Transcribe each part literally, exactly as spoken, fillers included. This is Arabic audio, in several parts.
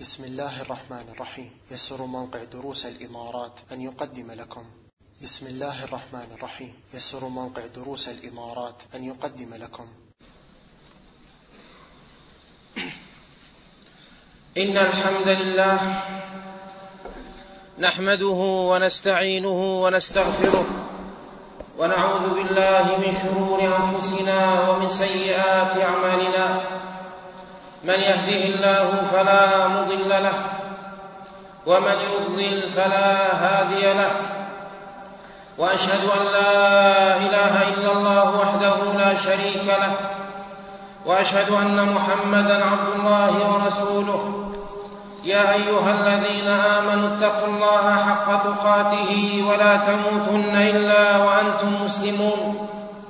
بسم الله الرحمن الرحيم. يسر موقع دروس الإمارات أن يقدم لكم بسم الله الرحمن الرحيم. يسر موقع دروس الإمارات أن يقدم لكم إن الحمد لله نحمده ونستعينه ونستغفره ونعوذ بالله من شرور أنفسنا ومن سيئات أعمالنا. من يهده الله فلا مضل له ومن يضلل فلا هادي له، وأشهد أن لا إله إلا الله وحده لا شريك له، وأشهد أن محمدا عبد الله ورسوله. يا أيها الذين آمنوا اتقوا الله حق تقاته ولا تموتن إلا وأنتم مسلمون.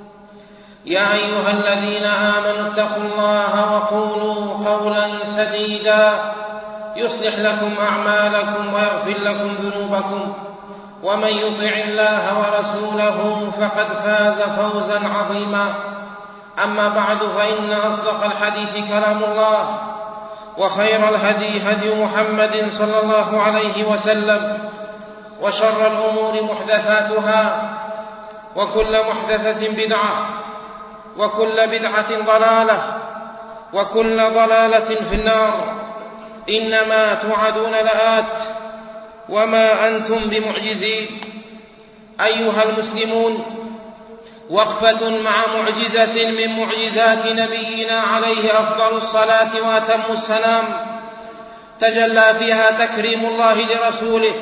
يا أيها الذين آمنوا اتقوا الله وقولوا قولا سديدا يصلح لكم أعمالكم ويغفر لكم ذنوبكم، ومن يطع الله ورسوله فقد فاز فوزا عظيما. أما بعد، فإن أصدق الحديث كلام الله، وخير الهدي هدي محمد صلى الله عليه وسلم، وشر الأمور محدثاتها، وكل محدثة بدعة، وكل بدعة ضلالة، وكل ضلالة في النار. إنما توعدون لآت وما أنتم بمعجزين. أيها المسلمون، وقفة مع معجزة من معجزات نبينا عليه أفضل الصلاة وأتم السلام، تجلى فيها تكريم الله لرسوله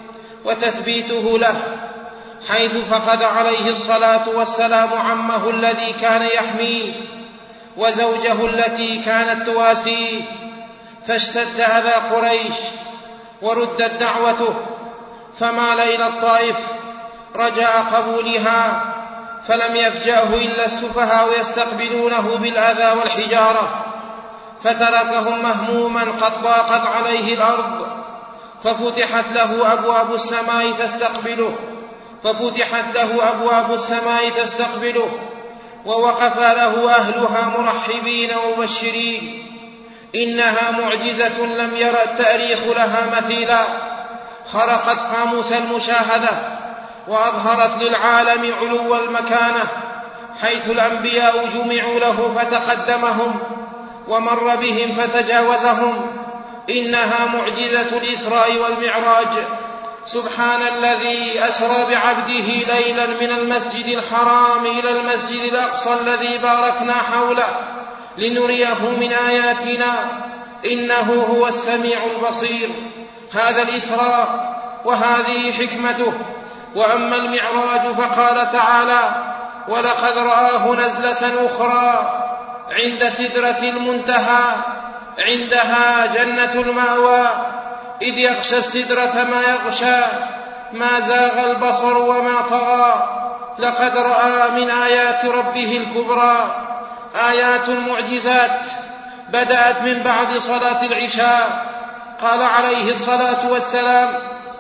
وتثبيته له، حيث فقد عليه الصلاة والسلام عمه الذي كان يحميه وزوجه التي كانت تواسيه، فاشتد أذى قريش وردت دعوته، فمال إلى الطائف رجاء قبولها، فلم يفجأه إلا السفهاء يستقبلونه بالأذى والحجارة، فتركهم مهموما قد ضاقت عليه الأرض، ففتحت له أبواب السماء تستقبله ففتحت له أبواب السماء تستقبله ووقف له أهلها مرحبين ومبشرين. إنها معجزة لم ير التاريخ لها مثيلا، خرقت قاموس المشاهدة وأظهرت للعالم علو المكانة، حيث الأنبياء جمعوا له فتقدمهم ومر بهم فتجاوزهم. إنها معجزة الإسراء والمعراج. سبحان الذي أسرى بعبده ليلا من المسجد الحرام إلى المسجد الأقصى الذي باركنا حوله لنريه من آياتنا، إنه هو السميع البصير. هذا الإسراء وهذه حكمته. وأما المعراج فقال تعالى: ولقد رآه نزلة أخرى عند سدرة المنتهى عندها جنة المأوى، إذ يغشى السدرة ما يغشى، ما زاغ البصر وما طغى، لقد رأى من آيات ربه الكبرى. آيات المعجزات بدأت من بعد صلاة العشاء. قال عليه الصلاة والسلام: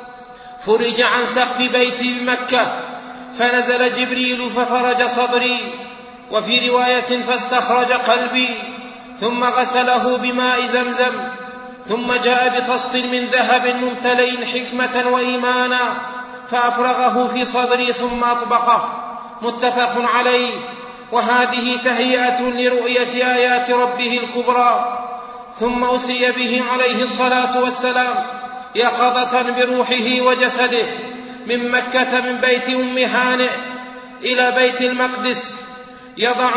فرج عن سقف بيتي بمكة، فنزل جبريل ففرج صدري، وفي رواية فاستخرج قلبي، ثم غسله بماء زمزم، ثم جاء بطست من ذهب ممتلئ حكمة وإيمانا فأفرغه في صدري ثم أطبقه. متفق عليه. وهذه تهيئة لرؤية آيات ربه الكبرى. ثم أسري به عليه الصلاة والسلام يقظة بروحه وجسده من مكة من بيت أم هانئ إلى بيت المقدس، يضع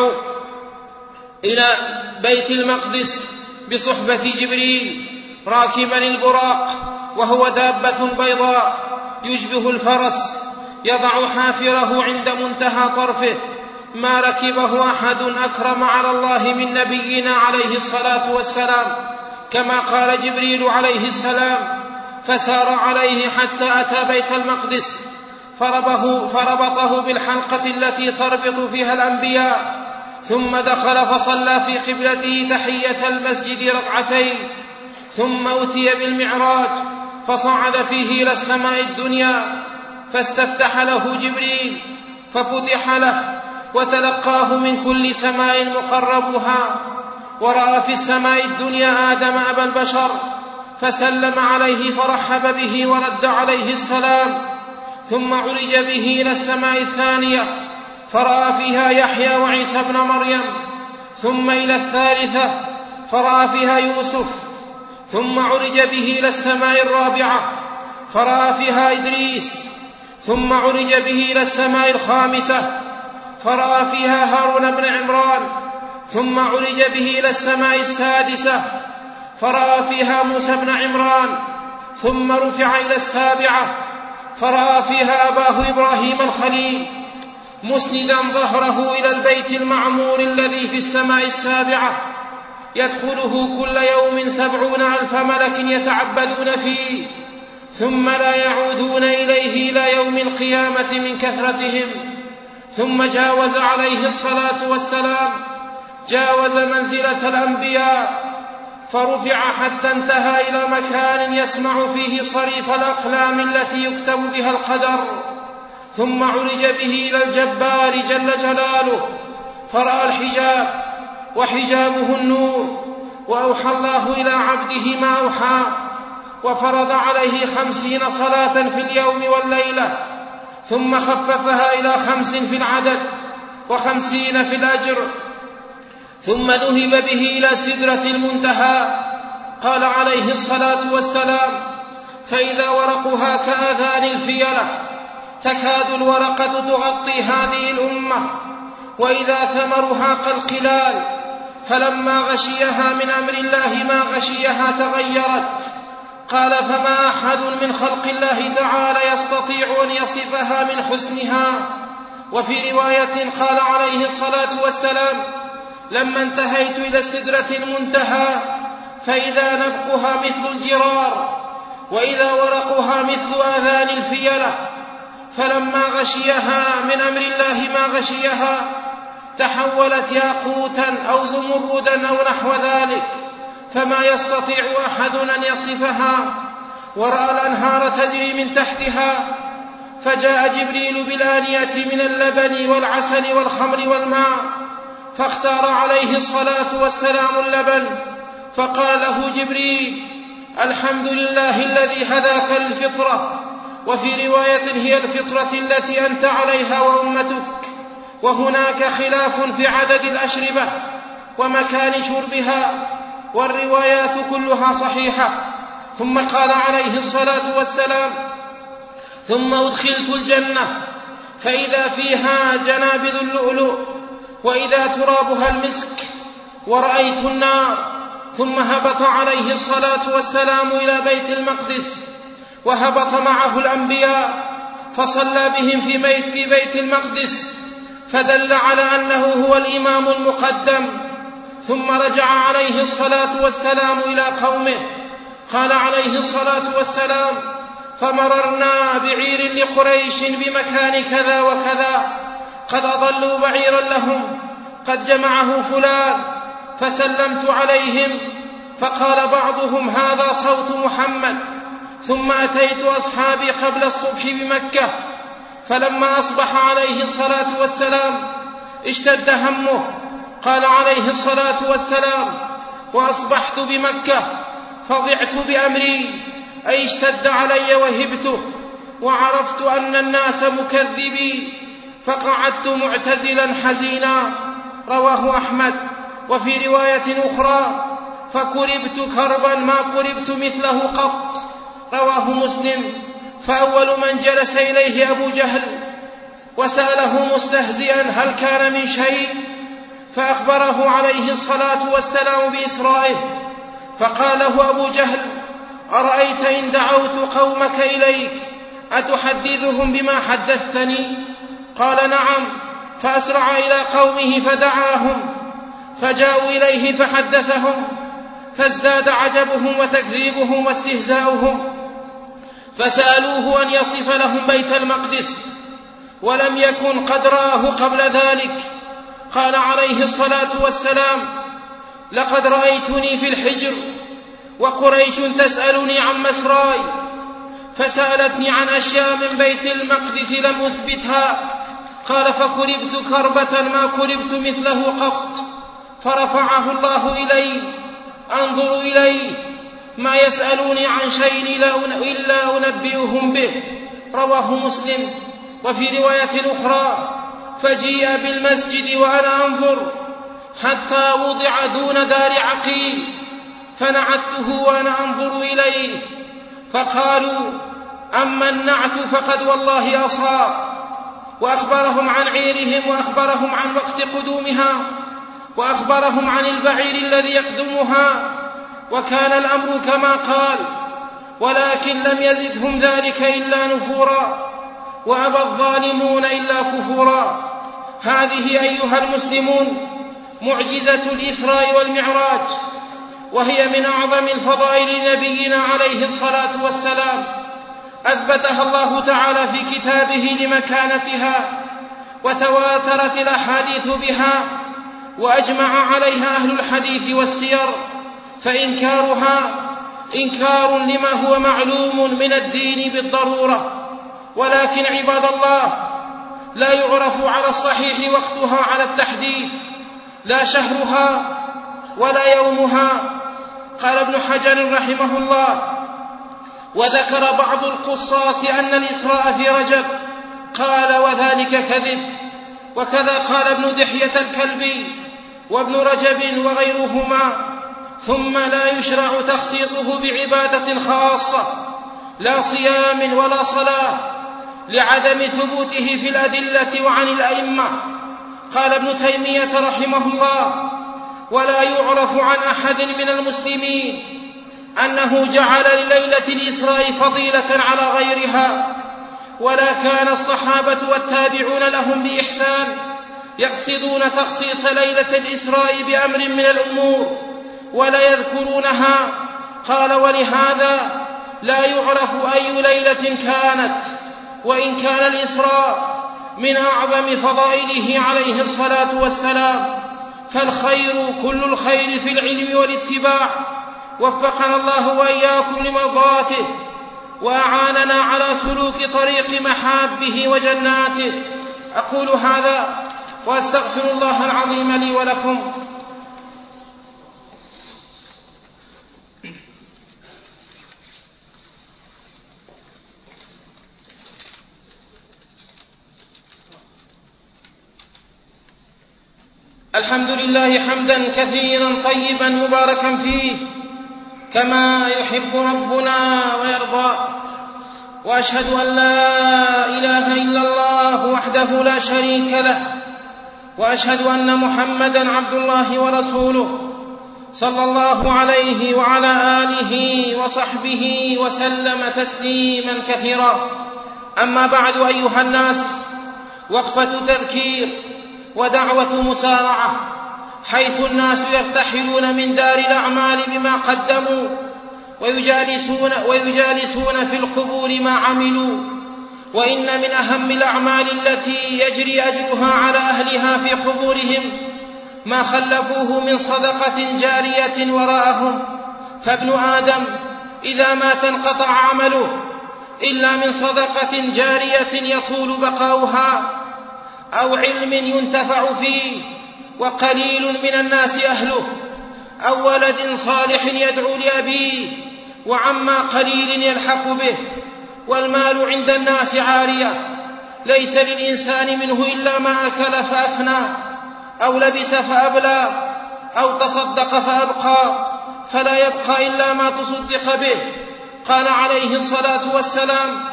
إلى بيت المقدس بصحبة جبريل راكبا البراق، وهو دابة بيضاء يشبه الفرس، يضع حافره عند منتهى طرفه، ما ركبه أحد أكرم على الله من نبينا عليه الصلاة والسلام، كما قال جبريل عليه السلام: فسار عليه حتى أتى بيت المقدس، فربه فربطه بالحلقة التي تربط فيها الأنبياء، ثم دخل فصلى في قبلته تحية المسجد ركعتين، ثم أتي بالمعراج فصعد فيه إلى السماء الدنيا، فاستفتح له جبريل ففتح له، وتلقاه من كل سماء مقربها، ورأى في السماء الدنيا آدم أبا البشر فسلم عليه فرحب به ورد عليه السلام، ثم عرج به إلى السماء الثانية فرأى فيها يحيى وعيسى ابن مريم، ثم إلى الثالثة فرأى فيها يوسف، ثم عرج به إلى السماء الرابعة فرأى فيها إدريس، ثم عرج به إلى السماء الخامسة فرأى فيها هارون بن عمران، ثم عرج به إلى السماء السادسة فرأى فيها موسى بن عمران، ثم رفع إلى السابعة فرأى فيها أباه إبراهيم الخليل مسندا ظهره إلى البيت المعمور الذي في السماء السابعة، يدخله كل يوم سبعون ألف ملك يتعبدون فيه، ثم لا يعودون إليه إلى يوم القيامة من كثرتهم. ثم جاوز عليه الصلاة والسلام جاوز منزلة الأنبياء فرفع حتى انتهى إلى مكان يسمع فيه صريف الأقلام التي يكتب بها القدر، ثم عرج به إلى الجبار جل جلاله فرأى الحجاب وحجابه النور، وأوحى الله إلى عبده ما أوحى، وفرض عليه خمسين صلاة في اليوم والليلة، ثم خففها إلى خمس في العدد وخمسين في الأجر، ثم ذهب به إلى سدرة المنتهى. قال عليه الصلاة والسلام: فإذا ورقها كآذان الفيلة تكاد الورقة تغطي هذه الأمة، وإذا ثمرها كالقلال، فلما غشيها من أمر الله ما غشيها تغيرت. قال: فما أحد من خلق الله تعالى يستطيع أن يصفها من حسنها. وفي رواية قال عليه الصلاة والسلام: لما انتهيت إلى السدرة المنتهى فإذا نبقها مثل الجرار، وإذا ورقها مثل آذان الفيلة، فلما غشيها من أمر الله ما غشيها تحولت ياقوتا أو زمردا أو نحو ذلك، فما يستطيع أحد أن يصفها. ورأى الأنهار تجري من تحتها، فجاء جبريل بالآنية من اللبن والعسل والخمر والماء، فاختار عليه الصلاة والسلام اللبن، فقال له جبريل: الحمد لله الذي هداك للفطرة. وفي رواية: هي الفطرة التي أنت عليها وأمتك. وهناك خلاف في عدد الأشربة ومكان شربها، والروايات كلها صحيحة. ثم قال عليه الصلاة والسلام: ثم أدخلت الجنة فإذا فيها جنابذ اللؤلؤ وإذا ترابها المسك، ورأيت النار. ثم هبط عليه الصلاة والسلام إلى بيت المقدس، وهبط معه الأنبياء فصلى بهم في بيت, في بيت المقدس، فدل على أنه هو الإمام المقدم. ثم رجع عليه الصلاة والسلام إلى قومه. قال عليه الصلاة والسلام: فمررنا بعير لقريش بمكان كذا وكذا، قد أضلوا بعيرا لهم قد جمعه فلان، فسلمت عليهم، فقال بعضهم: هذا صوت محمد. ثم أتيت أصحابي قبل الصبح بمكة، فلما أصبح عليه الصلاة والسلام اشتد همه. قال عليه الصلاة والسلام: وأصبحت بمكة فضعت بأمري، أي اشتد علي وهبته، وعرفت أن الناس مكذبي، فقعدت معتزلا حزينا. رواه أحمد. وفي رواية أخرى: فكربت كربا ما كربت مثله قط. رواه مسلم. فأول من جلس إليه أبو جهل وسأله مستهزئا: هل كان من شيء؟ فأخبره عليه الصلاة والسلام بإسرائه، فقال له أبو جهل: أرأيت إن دعوت قومك إليك أتحدثهم بما حدثتني؟ قال: نعم. فأسرع إلى قومه فدعاهم، فجاءوا إليه فحدثهم، فازداد عجبهم وتكذيبهم واستهزاؤهم، فسألوه أن يصف لهم بيت المقدس، ولم يكن قد رآه قبل ذلك. قال عليه الصلاة والسلام: لقد رأيتني في الحجر وقريش تسألني عن مسراي، فسألتني عن أشياء من بيت المقدس لم أثبتها. قال: فكربت كربة ما كربت مثله قط، فرفعه الله إلي أنظر إليه، ما يسألوني عن شيء إلا أنبئهم به. رواه مسلم. وفي رواية أخرى: فجيء بالمسجد وأنا أنظر حتى وضع دون دار عقيل، فنعته وأنا أنظر إليه، فقالوا: أما النعت فقد والله أصاب. وأخبرهم عن عيرهم، وأخبرهم عن وقت قدومها، وأخبرهم عن البعير الذي يقدمها، وكان الأمر كما قال، ولكن لم يزدهم ذلك إلا نفورا، وأبى الظالمون إلا كفورا. هذه أيها المسلمون معجزة الإسراء والمعراج، وهي من أعظم الفضائل نبينا عليه الصلاة والسلام، أثبتها الله تعالى في كتابه لمكانتها، وتواترت الأحاديث بها، وأجمع عليها أهل الحديث والسير، فإنكارها إنكار لما هو معلوم من الدين بالضرورة. ولكن عباد الله، لا يعرف على الصحيح وقتها على التحديد، لا شهرها ولا يومها. قال ابن حجر رحمه الله: وذكر بعض القصاص أن الإسراء في رجب، قال: وذلك كذب. وكذا قال ابن دحية الكلبي وابن رجب وغيرهما. ثم لا يشرع تخصيصه بعبادة خاصة، لا صيام ولا صلاة، لعدم ثبوته في الأدلة وعن الأئمة. قال ابن تيمية رحمه الله: ولا يعرف عن أحد من المسلمين أنه جعل لليلة الإسراء فضيلة على غيرها، ولا كان الصحابة والتابعون لهم بإحسان يقصدون تخصيص ليلة الإسراء بأمر من الأمور ولا يذكرونها. قال: ولهذا لا يعرف أي ليلة كانت، وإن كان الإسراء من أعظم فضائله عليه الصلاة والسلام، فالخير كل الخير في العلم والاتباع. وفقنا الله وإياكم لمرضاته، وأعاننا على سلوك طريق محابه وجناته. أقول هذا وأستغفر الله العظيم لي ولكم. الحمد لله حمدا كثيرا طيبا مباركا فيه، كما يحب ربنا ويرضى. وأشهد أن لا إله إلا الله وحده لا شريك له، وأشهد أن محمدا عبد الله ورسوله، صلى الله عليه وعلى آله وصحبه وسلم تسليما كثيرا. أما بعد، أيها الناس، وقفة تذكير ودعوة مسارعة، حيث الناس يرتحلون من دار الأعمال بما قدموا، ويجالسون, ويجالسون في القبور ما عملوا. وإن من أهم الأعمال التي يجري أجرها على أهلها في قبورهم ما خلفوه من صدقة جارية وراءهم. فابن آدم إذا مات انقطع عمله إلا من صدقة جارية يطول بقاؤها، أو علم ينتفع فيه وقليل من الناس أهله، أو ولد صالح يدعو لأبيه وعما قليل يلحق به. والمال عند الناس عارية، ليس للإنسان منه إلا ما أكل فأفنى، أو لبس فأبلى، أو تصدق فأبقى، فلا يبقى إلا ما تصدق به. قال عليه الصلاة والسلام: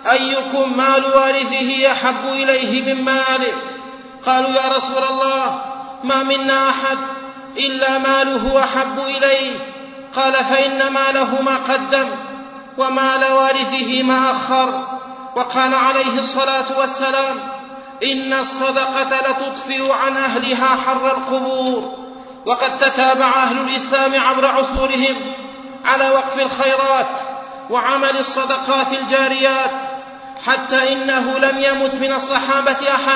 أيكم مال وارثه أحب إليه من ماله؟ قالوا: يا رسول الله، ما منا أحد إلا ماله أحب إليه. قال: فإن ماله ما قدم، ومال وارثه ما أخر. وقال عليه الصلاة والسلام: إن الصدقة لتطفئ عن أهلها حر القبور. وقد تتابع أهل الإسلام عبر عصورهم على وقف الخيرات وعمل الصدقات الجاريات، حتى إنه لم يمت من الصحابة أحد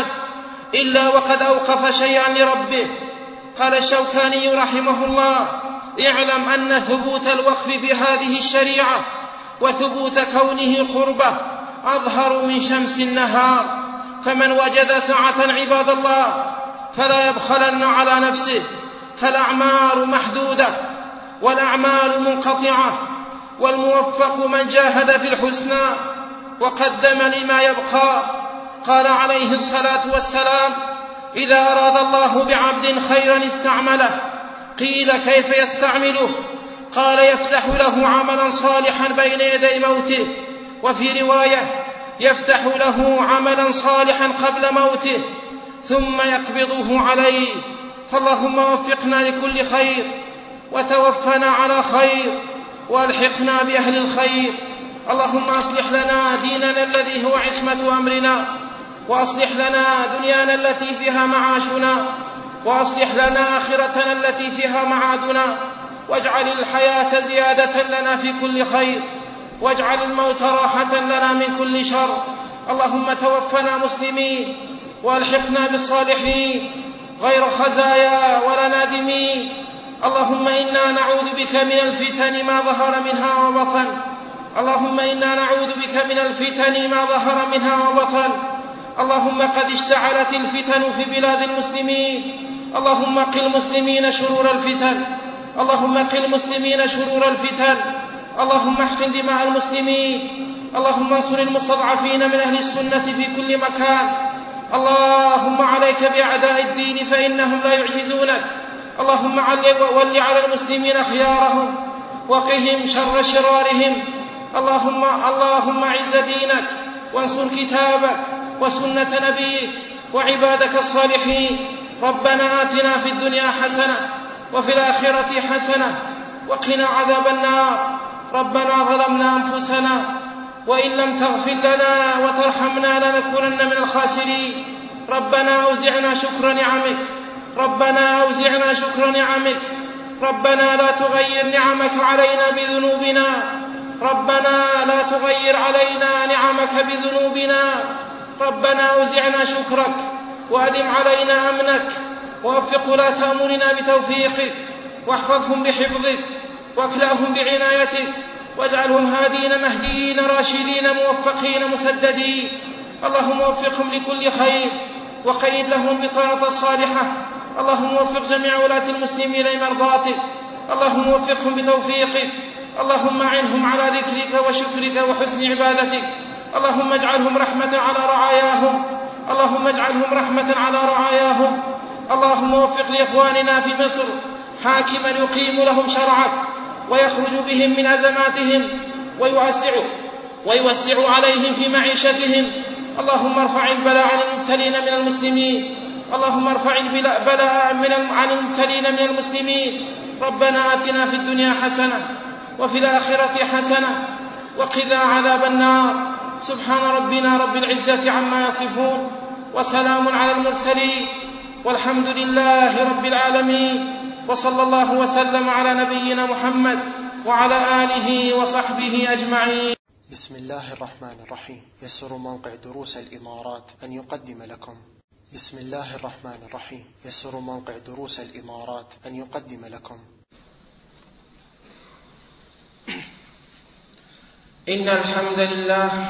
إلا وقد أوقف شيئا لربه. قال الشوكاني رحمه الله: اعلم أن ثبوت الوقف في هذه الشريعة وثبوت كونه قربة أظهر من شمس النهار. فمن وجد سعة عباد الله فلا يبخلن على نفسه، فالأعمار محدودة والأعمال منقطعة، والموفق من جاهد في الحسنى وقدم لما يبقى. قال عليه الصلاة والسلام: إذا أراد الله بعبد خيرا استعمله. قيل: كيف يستعمله؟ قال: يفتح له عملا صالحا بين يدي موته. وفي رواية: يفتح له عملا صالحا قبل موته ثم يقبضه عليه. فاللهم وفقنا لكل خير وتوفنا على خير والحقنا بأهل الخير. اللهم أصلح لنا ديننا الذي هو عصمة أمرنا، وأصلح لنا دنيانا التي فيها معاشنا، وأصلح لنا آخرتنا التي فيها معادنا، واجعل الحياة زيادة لنا في كل خير، واجعل الموت راحة لنا من كل شر. اللهم توفنا مسلمين والحقنا بالصالحين غير خزايا ولا نادمين. اللهم إنا نعوذ بك من الفتن ما ظهر منها وبطن اللهم إنا نعوذ بك من الفتن ما ظهر منها وبطن. اللهم قد اشتعلت الفتن في بلاد المسلمين. اللهم قل المسلمين شرور الفتن اللهم قل المسلمين شرور الفتن. اللهم احقن دماء المسلمين. اللهم انصر المستضعفين من أهل السنة في كل مكان. اللهم عليك بأعداء الدين فإنهم لا يعجزونك. اللهم ول على المسلمين خيارهم وقهم شر شرارهم. اللهم, اللهم اعز دينك وانصر كتابك وسنة نبيك وعبادك الصالحين. ربنا آتنا في الدنيا حسنة وفي الآخرة حسنة وقنا عذاب النار. ربنا ظلمنا أنفسنا وإن لم تغفر لنا وترحمنا لنكونن من الخاسرين. ربنا أوزعنا شكر نعمك ربنا أوزعنا شكر نعمك ربنا لا تغير نعمك علينا بذنوبنا ربنا لا تغير علينا نعمك بذنوبنا. ربنا أوزعنا شكرك وأدم علينا أمنك ووفق ولاة أمورنا بتوفيقك واحفظهم بحفظك واكلأهم بعنايتك واجعلهم هادين مهديين راشدين موفقين مسددين. اللهم وفقهم لكل خير وقيد لهم بطانة الصالحة. اللهم وفق جميع ولاة المسلمين لمرضاتك. اللهم وفقهم بتوفيقك. اللهم أعنهم على ذكرك وشكرك وحسن عبادتك. اللهم اجعلهم رحمة على رعاياهم اللهم اجعلهم رحمة على رعاياهم. اللهم وفق لإخواننا في مصر حاكما يقيم لهم شرعك ويخرج بهم من أزماتهم ويوسع, ويوسع عليهم في معيشتهم. اللهم ارفع البلاء عن المبتلين من المسلمين اللهم ارفع البلاء عن المبتلين من المسلمين. ربنا آتنا في الدنيا حسنة وفي الآخرة حسنة وقنا عذاب النار. سبحان ربنا رب العزة عما يصفون وسلام على المرسلين والحمد لله رب العالمين. وصلى الله وسلم على نبينا محمد وعلى آله وصحبه أجمعين. بسم الله الرحمن الرحيم. يسر موقع دروس الإمارات أن يقدم لكم بسم الله الرحمن الرحيم. يسر موقع دروس الإمارات أن يقدم لكم إن الحمد لله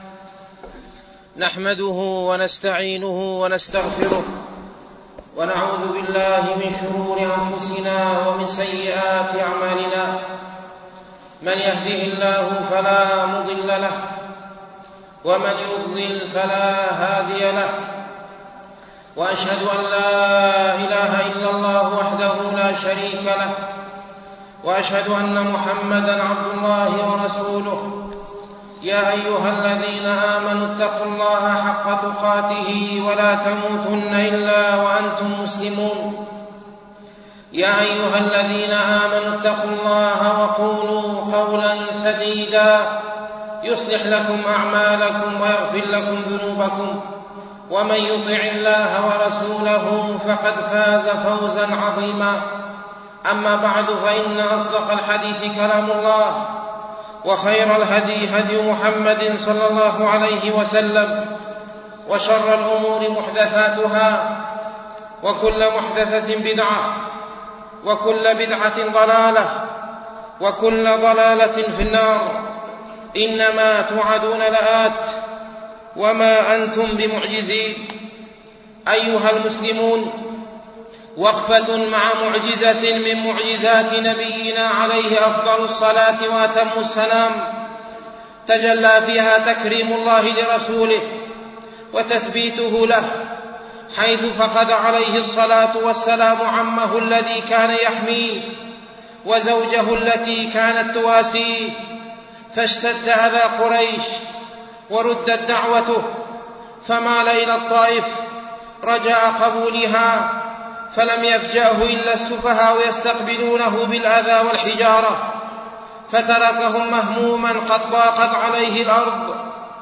نحمده ونستعينه ونستغفره ونعوذ بالله من شرور أنفسنا ومن سيئات أعمالنا. من يهده الله فلا مضل له ومن يضلل فلا هادي له. وأشهد أن لا إله إلا الله وحده لا شريك له وأشهد أن محمدا عبد الله ورسوله. يا أيها الذين آمنوا اتقوا الله حق تقاته ولا تموتن إلا وأنتم مسلمون. يا أيها الذين آمنوا اتقوا الله وقولوا قولا سديدا يصلح لكم أعمالكم ويغفر لكم ذنوبكم ومن يطع الله ورسوله فقد فاز فوزا عظيما. أما بعد فإن أصدق الحديث كلام الله وخير الهدي هدي محمد صلى الله عليه وسلم وشر الأمور محدثاتها وكل محدثة بدعة وكل بدعة ضلالة وكل ضلالة في النار. إنما توعدون لآت وما أنتم بمعجزين. أيها المسلمون، وقفة مع معجزة من معجزات نبينا عليه أفضل الصلاة وأتم السلام تجلى فيها تكريم الله لرسوله وتثبيته له، حيث فقد عليه الصلاة والسلام عمه الذي كان يحميه وزوجه التي كانت تواسيه، فاشتد أذى قريش وردت دعوته، فمال إلى الطائف رجاء قبولها، فلم يفجأه إلا السفهاء يستقبلونه بالأذى والحجارة، فتركهم مهموما قد ضاقت عليه الأرض،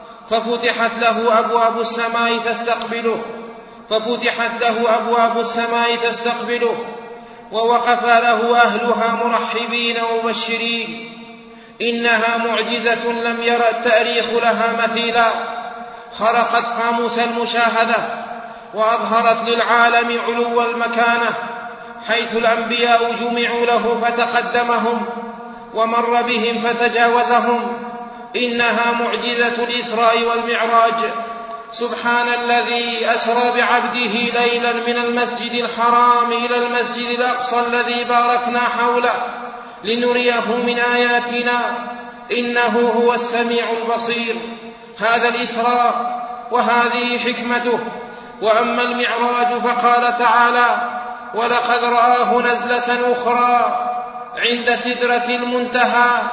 ففتحت له أبواب السماء تستقبله ففتحت له أبواب السماء تستقبله ووقف له أهلها مرحبين ومبشرين. إنها معجزة لم يرى التاريخ لها مثيلا، خرقت قاموس المشاهدة وأظهرت للعالم علو المكانة، حيث الأنبياء جمعوا له فتقدمهم ومر بهم فتجاوزهم. إنها معجزة الإسراء والمعراج. سبحان الذي أسرى بعبده ليلا من المسجد الحرام إلى المسجد الأقصى الذي باركنا حوله لنريه من آياتنا، إنه هو السميع البصير. هذا الإسراء وهذه حكمته. وأما المعراج فقال تعالى: ولقد رآه نزلة أخرى عند سدرة المنتهى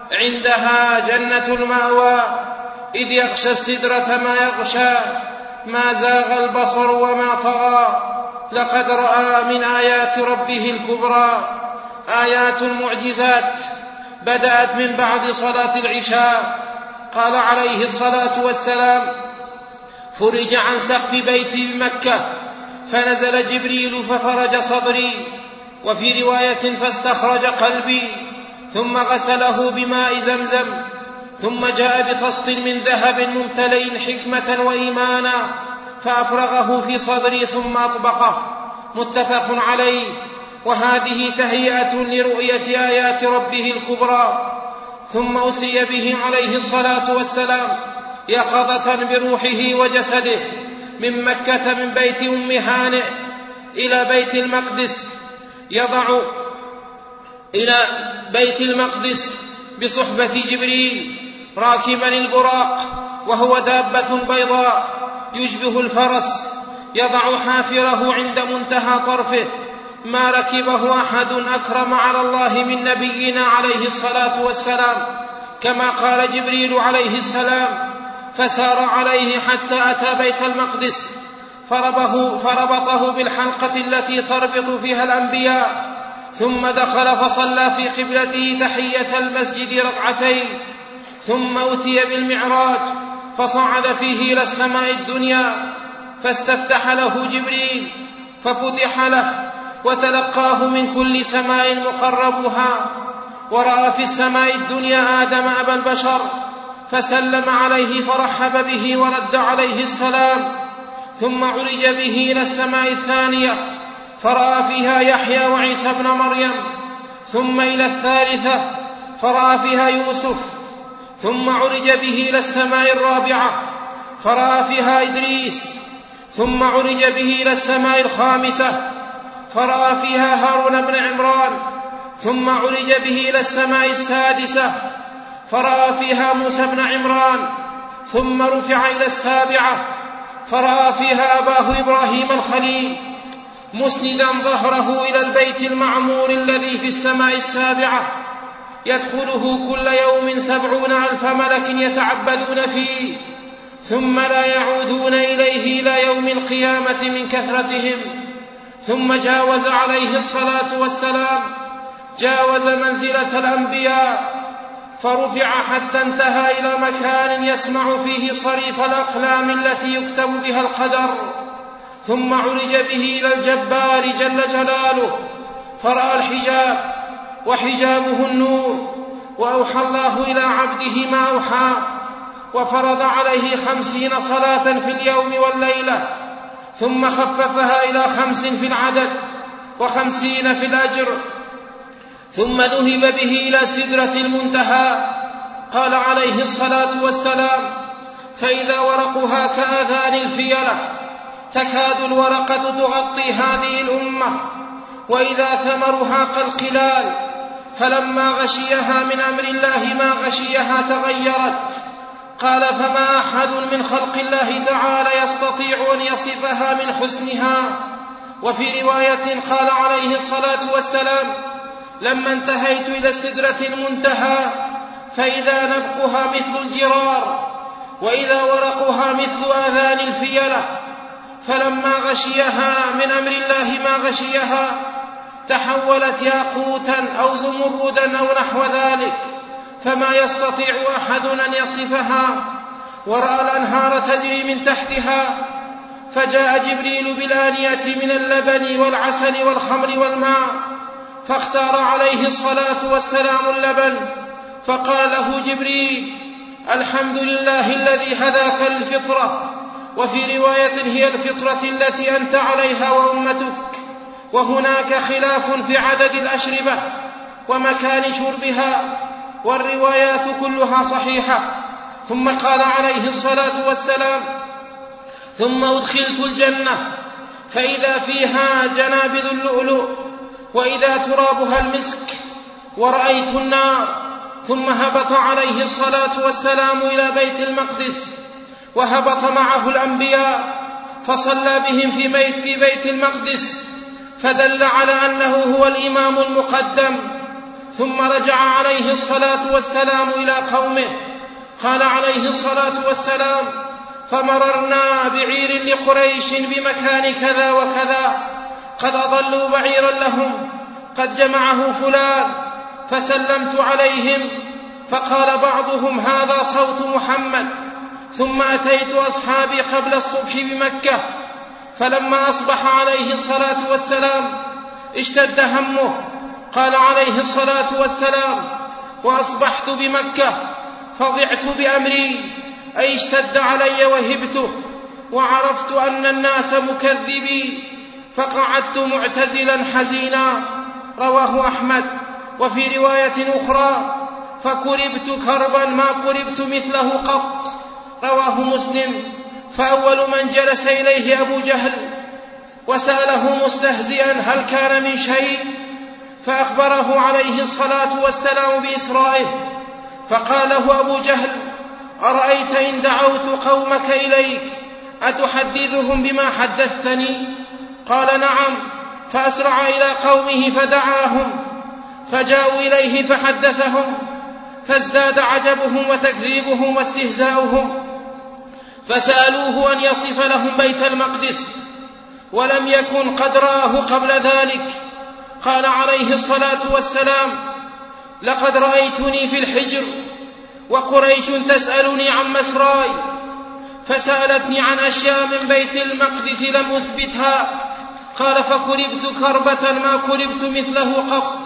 عندها جنة المأوى إذ يغشى السدرة ما يغشى ما زاغ البصر وما طغى لقد رأى من آيات ربه الكبرى. آيات المعجزات بدأت من بعد صلاة العشاء. قال عليه الصلاة والسلام: فرج عن سقف بيتي بمكة فنزل جبريل ففرج صدري، وفي رواية فاستخرج قلبي، ثم غسله بماء زمزم، ثم جاء بطست من ذهب ممتلئ حكمة وإيمانا فأفرغه في صدري ثم أطبقه. متفق عليه. وهذه تهيئة لرؤية آيات ربه الكبرى. ثم أسري به عليه الصلاة والسلام يقظة بروحه وجسده من مكة من بيت أم هانئ إلى بيت المقدس يضع إلى بيت المقدس بصحبة جبريل راكبا البراق، وهو دابة بيضاء يشبه الفرس، يضع حافره عند منتهى طرفه. ما ركبه أحد أكرم على الله من نبينا عليه الصلاة والسلام، كما قال جبريل عليه السلام: فسار عليه حتى أتى بيت المقدس فربه فربطه بالحلقة التي تربط فيها الأنبياء، ثم دخل فصلى في قبلته تحية المسجد ركعتين، ثم أتي بالمعراج فصعد فيه إلى السماء الدنيا، فاستفتح له جبريل ففتح له، وتلقاه من كل سماء مقربها، ورأى في السماء الدنيا آدم أبا البشر فسلم عليه فرحب به ورد عليه السلام، ثم عرج به إلى السماء الثانية فرأى فيها يحيى وعيسى ابن مريم، ثم إلى الثالثة فرأى فيها يوسف، ثم عرج به إلى السماء الرابعة فرأى فيها إدريس، ثم عرج به إلى السماء الخامسة فرأى فيها هارون بن عمران، ثم عرج به إلى السماء السادسة فرأى فيها موسى بن عمران، ثم رفع إلى السابعة فرأى فيها أباه إبراهيم الخليل مسندا ظهره إلى البيت المعمور الذي في السماء السابعة، يدخله كل يوم سبعون ألف ملك يتعبدون فيه، ثم لا يعودون إليه إلى يوم القيامة من كثرتهم. ثم جاوز عليه الصلاة والسلام جاوز منزلة الأنبياء فرفع حتى انتهى إلى مكان يسمع فيه صريف الأقلام التي يكتب بها القدر، ثم عرج به إلى الجبار جل جلاله فرأى الحجاب وحجابه النور، وأوحى الله إلى عبده ما أوحى، وفرض عليه خمسين صلاة في اليوم والليلة، ثم خففها إلى خمس في العدد وخمسين في الأجر، ثم ذهب به إلى سدرة المنتهى. قال عليه الصلاة والسلام: فإذا ورقها كآذان الفيلة تكاد الورقة تغطي هذه الأمة وإذا ثمرها كالقلال، فلما غشيها من أمر الله ما غشيها تغيرت. قال: فما أحد من خلق الله تعالى يستطيع أن يصفها من حسنها. وفي رواية قال عليه الصلاة والسلام: لما انتهيت إلى السدرة المنتهى فإذا نبقها مثل الجرار وإذا ورقها مثل آذان الفيلة، فلما غشيها من أمر الله ما غشيها تحولت ياقوتا أو زمردا أو نحو ذلك، فما يستطيع أحد أن يصفها. ورأى الأنهار تجري من تحتها، فجاء جبريل بالآنية من اللبن والعسل والخمر والماء، فاختار عليه الصلاة والسلام اللبن، فقال له جبريل: الحمد لله الذي هداك للفطرة. وفي رواية: هي الفطرة التي أنت عليها وأمتك. وهناك خلاف في عدد الأشربة ومكان شربها، والروايات كلها صحيحة. ثم قال عليه الصلاة والسلام: ثم أدخلت الجنة فإذا فيها جنابذ اللؤلؤ وإذا ترابها المسك، ورأيت النار. ثم هبط عليه الصلاة والسلام إلى بيت المقدس، وهبط معه الأنبياء فصلى بهم في بيت, في بيت المقدس، فدل على أنه هو الإمام المقدم. ثم رجع عليه الصلاة والسلام إلى قومه. قال عليه الصلاة والسلام: فمررنا بعير لقريش بمكان كذا وكذا، قد أضلوا بعيرا لهم قد جمعه فلان، فسلمت عليهم، فقال بعضهم: هذا صوت محمد. ثم أتيت أصحابي قبل الصبح بمكة، فلما أصبح عليه الصلاة والسلام اشتد همه. قال عليه الصلاة والسلام: وأصبحت بمكة فضعت بأمري، أي اشتد علي وهبته، وعرفت أن الناس مكذبي، فقعدت معتزلا حزينا. رواه أحمد. وفي رواية أخرى: فكربت كربا ما كربت مثله قط. رواه مسلم. فأول من جلس إليه أبو جهل وسأله مستهزئا: هل كان من شيء؟ فأخبره عليه الصلاة والسلام بإسرائه. فقال له أبو جهل: أرأيت إن دعوت قومك إليك أتحدثهم بما حدثتني؟ قال: نعم. فأسرع إلى قومه فدعاهم، فجاءوا إليه فحدثهم، فازداد عجبهم وتكذيبهم واستهزاؤهم، فسألوه أن يصف لهم بيت المقدس، ولم يكن قد رآه قبل ذلك. قال عليه الصلاة والسلام: لقد رأيتني في الحجر وقريش تسألني عن مسراي، فسألتني عن أشياء من بيت المقدس لم أثبتها. قال: فكربت كربة ما كربت مثله قط،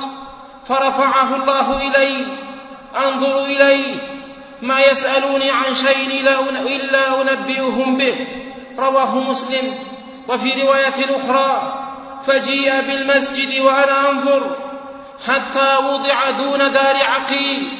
فرفعه الله إلي، أنظر إليه، ما يسألوني عن شيء إلا أنبئهم به. رواه مسلم. وفي رواية أخرى: فجيء بالمسجد وأنا أنظر حتى وضع دون دار عقيل،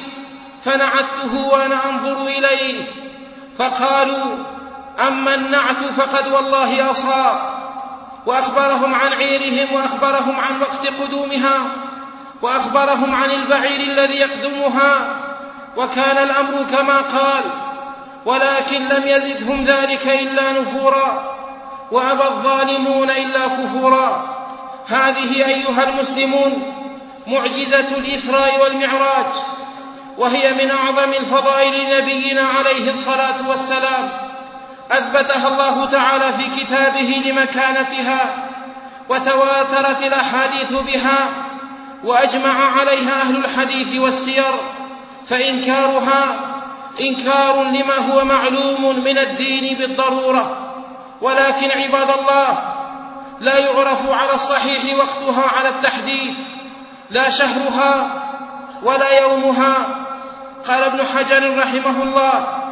فنعته وأنا أنظر إليه، فقالوا: أما النعت فقد والله أصاب. وأخبرهم عن عيرهم، وأخبرهم عن وقت قدومها، وأخبرهم عن البعير الذي يقدمها، وكان الأمر كما قال، ولكن لم يزدهم ذلك إلا نفورا، وأبى الظالمون إلا كفورا. هذه أيها المسلمون معجزة الإسراء والمعراج، وهي من أعظم الفضائل لنبينا عليه الصلاة والسلام، أثبتها الله تعالى في كتابه لمكانتها، وتواترت الأحاديث بها، وأجمع عليها أهل الحديث والسير، فإنكارها إنكار لما هو معلوم من الدين بالضرورة. ولكن عباد الله، لا يعرف على الصحيح وقتها على التحديد، لا شهرها ولا يومها. قال ابن حجر رحمه الله: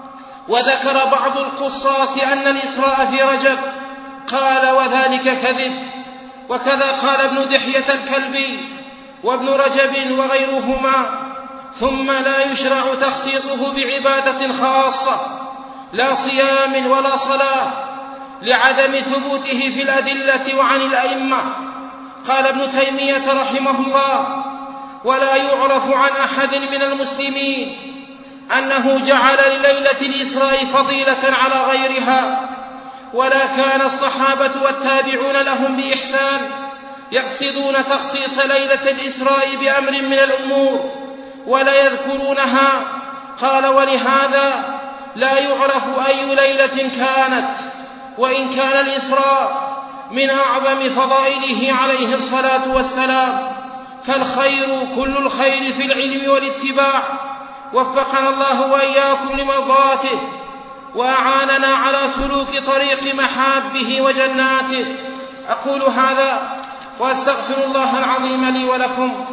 وذكر بعض القصاص أن الإسراء في رجب، قال: وذلك كذب. وكذا قال ابن دحية الكلبي وابن رجب وغيرهما. ثم لا يشرع تخصيصه بعبادة خاصة، لا صيام ولا صلاة، لعدم ثبوته في الأدلة وعن الأئمة. قال ابن تيمية رحمه الله: ولا يعرف عن أحد من المسلمين أنه جعل لليلة الإسراء فضيلة على غيرها، ولا كان الصحابة والتابعون لهم بإحسان يقصدون تخصيص ليلة الإسراء بأمر من الأمور ولا يذكرونها. قال: ولهذا لا يعرف أي ليلة كانت، وإن كان الإسراء من أعظم فضائله عليه الصلاة والسلام، فالخير كل الخير في العلم والاتباع. وفقنا الله وإياكم لمرضاته، وأعاننا على سلوك طريق محابه وجناته. أقول هذا وأستغفر الله العظيم لي ولكم.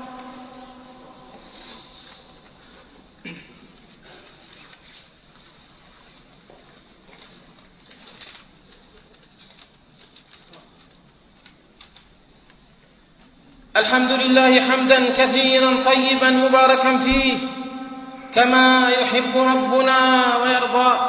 الحمد لله حمدا كثيرا طيبا مباركا فيه كما يحب ربنا ويرضى،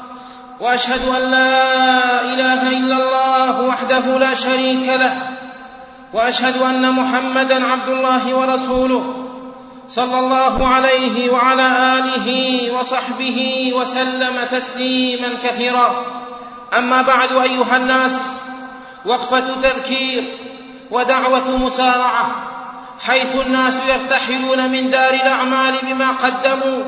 وأشهد أن لا إله إلا الله وحده لا شريك له، وأشهد أن محمدا عبد الله ورسوله صلى الله عليه وعلى آله وصحبه وسلم تسليما كثيرا. أما بعد، أيها الناس، وقفة تذكير ودعوة مسارعة، حيث الناس يرتحلون من دار الأعمال بما قدموا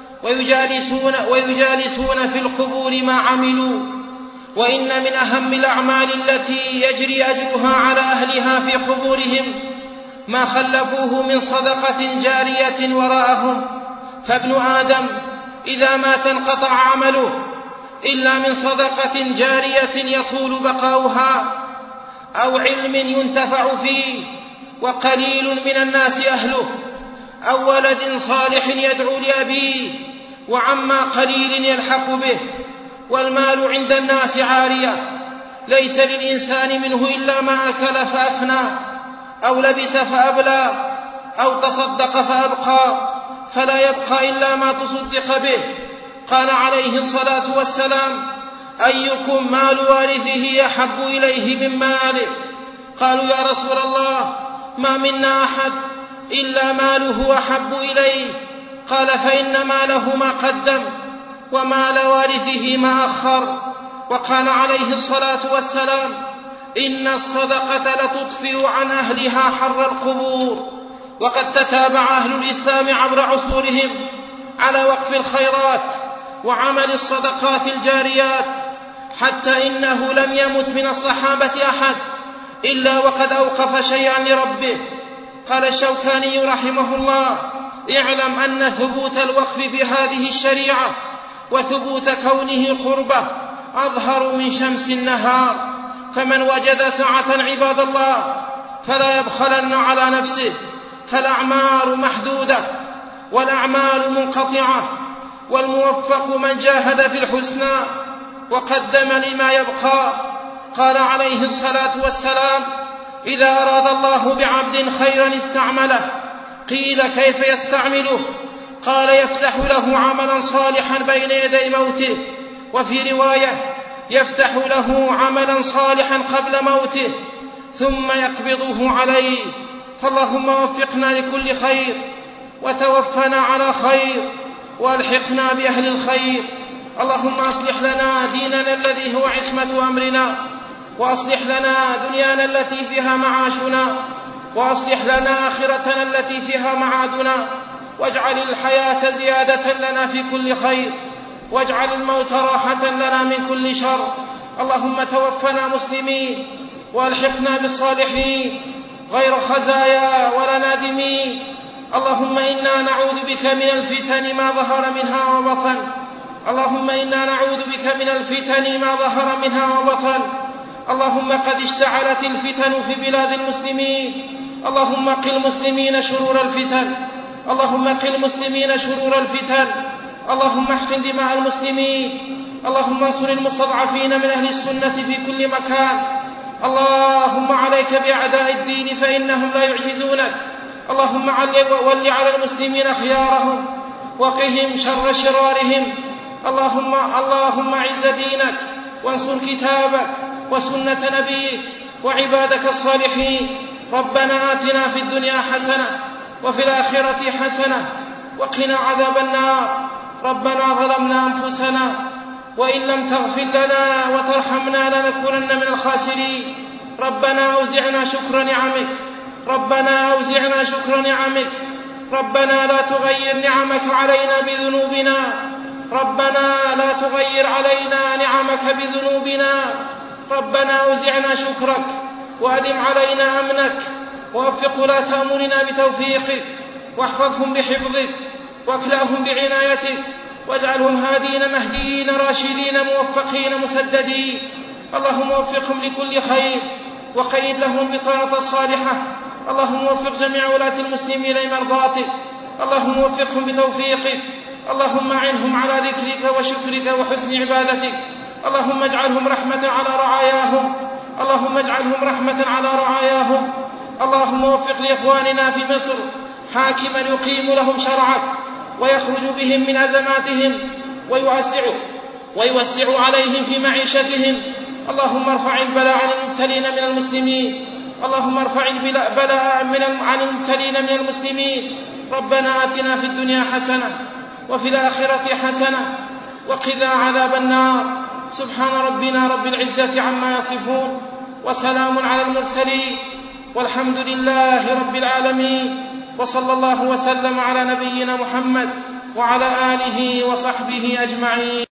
ويجالسون, ويجالسون في القبور ما عملوا. وإن من أهم الأعمال التي يجري أجرها على أهلها في قبورهم ما خلفوه من صدقة جارية وراءهم. فابن آدم إذا مات انقطع عمله إلا من صدقة جارية يطول بقاؤها، أو علم ينتفع فيه وقليل من الناس أهله، أو ولد صالح يدعو لأبيه وعما قليل يلحق به. والمال عند الناس عارية، ليس للإنسان منه إلا ما أكل فأفنى، أو لبس فأبلى، أو تصدق فأبقى، فلا يبقى إلا ما تصدق به. قال عليه الصلاة والسلام: أيكم مال وارثه أحب إليه من ماله؟ قالوا: يا رسول الله، ما منا أحد إلا ماله أحب إليه. قال: فإن ماله ما قدم، ومال وارثه ما أخر. وقال عليه الصلاة والسلام: إن الصدقة لتطفئ عن أهلها حر القبور. وقد تتابع أهل الإسلام عبر عصورهم على وقف الخيرات وعمل الصدقات الجاريات، حتى إنه لم يمت من الصحابة أحد إلا وقد أوقف شيئا لربه. قال الشوكاني رحمه الله: اعلم أن ثبوت الوقف في هذه الشريعة وثبوت كونه قربة أظهر من شمس النهار. فمن وجد سعة عباد الله فلا يبخلن على نفسه، فالأعمار محدودة والأعمال منقطعة، والموفق من جاهد في الحسنى وقدم لما يبقى. قال عليه الصلاة والسلام: إذا أراد الله بعبد خيرا استعمله. قيل: كيف يستعمله؟ قال: يفتح له عملا صالحا بين يدي موته. وفي رواية: يفتح له عملا صالحا قبل موته ثم يقبضه عليه. فاللهم وفقنا لكل خير، وتوفنا على خير، والحقنا بأهل الخير. اللهم أصلح لنا ديننا الذي هو عصمة أمرنا، وأصلح لنا دنيانا التي فيها معاشنا، وأصلح لنا آخرتنا التي فيها معادنا، واجعل الحياة زيادة لنا في كل خير، واجعل الموت راحة لنا من كل شر. اللهم توفنا مسلمين، والحقنا بالصالحين غير خزايا ولا نادمين. اللهم إنا نعوذ بك من الفتن ما ظهر منها وبطن اللهم إنا نعوذ بك من الفتن ما ظهر منها وبطن. اللهم قد اشتعلت الفتن في بلاد المسلمين، اللهم قل المسلمين شرور الفتن اللهم قل المسلمين شرور الفتن اللهم احقن دماء المسلمين. اللهم انصر المستضعفين من أهل السنة في كل مكان. اللهم عليك بأعداء الدين فإنهم لا يعجزونك. اللهم ول على المسلمين خيارهم وقهم شر شرارهم. اللهم, اللهم عز دينك وانصر كتابك وسنة نبيك وعبادك الصالحين. ربنا آتنا في الدنيا حسنة وفي الآخرة حسنة وقنا عذاب النار. ربنا ظلمنا أنفسنا وإن لم تغفر لنا وترحمنا لنكونن من الخاسرين. ربنا أوزعنا شكر نعمك ربنا أوزعنا شكر نعمك ربنا لا تغير نعمك علينا بذنوبنا ربنا لا تغير علينا نعمك بذنوبنا. ربنا أوزعنا شكرك وأدم علينا أمنك ووفق ولاة أمورنا بتوفيقك واحفظهم بحفظك واكلأهم بعنايتك واجعلهم هادين مهديين راشدين موفقين مسددين. اللهم وفقهم لكل خير وقيد لهم بطانة الصالحة. اللهم وفق جميع ولاة المسلمين لمرضاتك. اللهم وفقهم بتوفيقك. اللهم أعنهم على ذكرك وشكرك وحسن عبادتك. اللهم اجعلهم رحمة على رعاياهم اللهم اجعلهم رحمة على رعاياهم. اللهم وفق لإخواننا في مصر حاكما يقيم لهم شرعك ويخرج بهم من أزماتهم ويوسع ويوسع عليهم في معيشتهم. اللهم ارفع البلاء عن المبتلين من المسلمين اللهم ارفع البلاء عن المبتلين من المسلمين. ربنا آتنا في الدنيا حسنة وفي الآخرة حسنة وقنا عذاب النار. سبحان ربنا رب العزة عما يصفون وسلام على المرسلين والحمد لله رب العالمين. وصلى الله وسلم على نبينا محمد وعلى آله وصحبه أجمعين.